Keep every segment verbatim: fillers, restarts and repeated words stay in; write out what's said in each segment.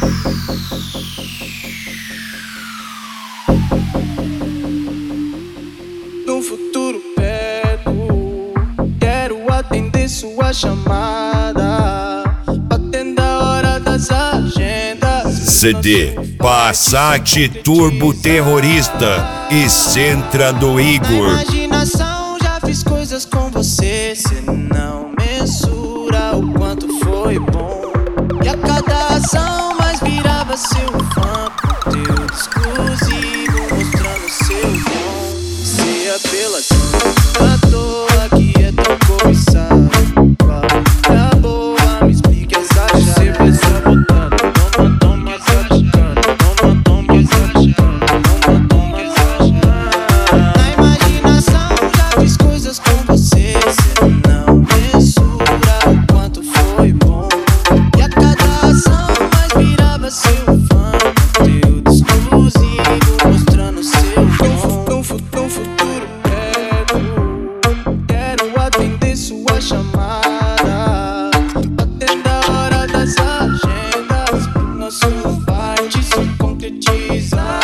No futuro perto, quero atender sua chamada, batendo a hora das agendas. C D Passat Turbo Terrorista e Centra do Igor. Na imaginação já fiz coisas com você, cê não mensura o quanto foi bom. E a cada ação mais virava seu fã, conteúdo exclusivo mostrando seu dom. Se apelação à toa que é tão cobiçado, na boa me explique essa chave. Você só botando, toma, toma, exagerando, toma, toma, exagerando, toma, toma, exagerando. Na imaginação já fiz coisas com você, cê não mensura o quanto foi bom. E a cada ação mais virava seu fã, conteúdo exclusivo mostrando seu dom. No futuro perto, quero atender sua chamada, batendo a hora das agendas, pro nosso fight se concretizar.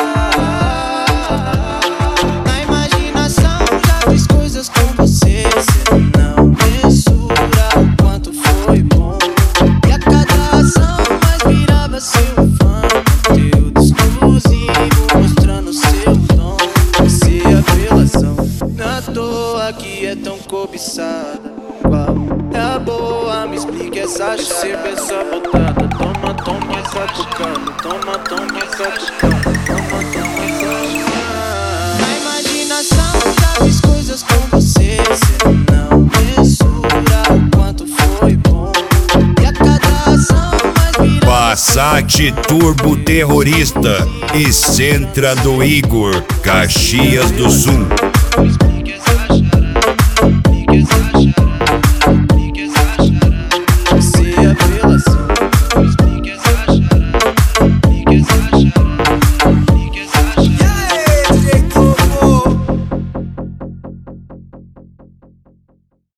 Na imaginação já fiz coisas com você, cê não mensura o quanto foi bom. E a cada ação mais virava seu fã, conteúdo exclusivo mostrando seu dom. Se apelação na toa que é tão cobiçada, qual é a boa? Me explique essa chave. Sempre essa botada, toma, toma, essa tocando, toma, toma, essa tocando, toma, toma, essa. Na imaginação já fiz coisas com você, cê não mensura o quanto foi bom. E a cada ação mais virava Passat Turbo Terrorista e Centra do Igor, Caxias do Sul.